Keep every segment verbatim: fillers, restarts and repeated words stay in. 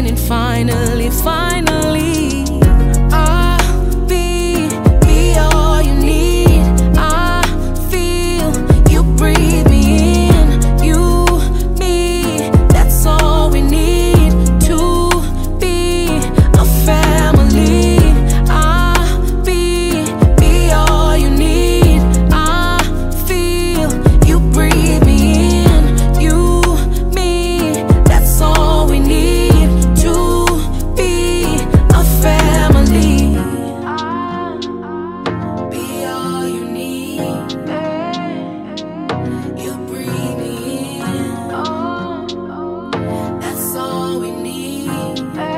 transcending finally, finally. I'll be, be all you need. I feel you breathe me in, you, me, that's all we need to be a family. I'll be, be all you need. I feel you breathe me in, you, me, that's all we need to be a family. Be all you need. You breathe me in, that's all we need,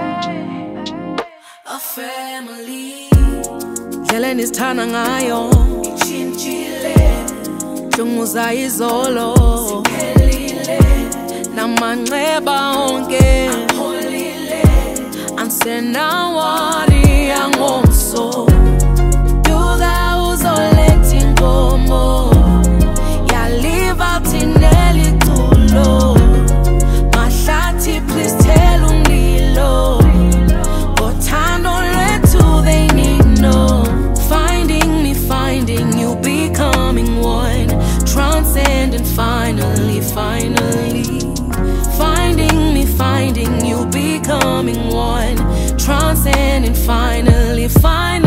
a family. Ndlela nisithanda ngayo ishintshile, junguza izolo siphelile, namanxeba onke apholile, ansenawari angomso. Duka uzoletha inkomo, yaliva thineli tulo, mahlathi please tell umlilo, ngothando lwethu they need no. Finding me, finding you, becoming one, transcending finally, finally. Finding me, finding you, becoming one, transcending finally, finally.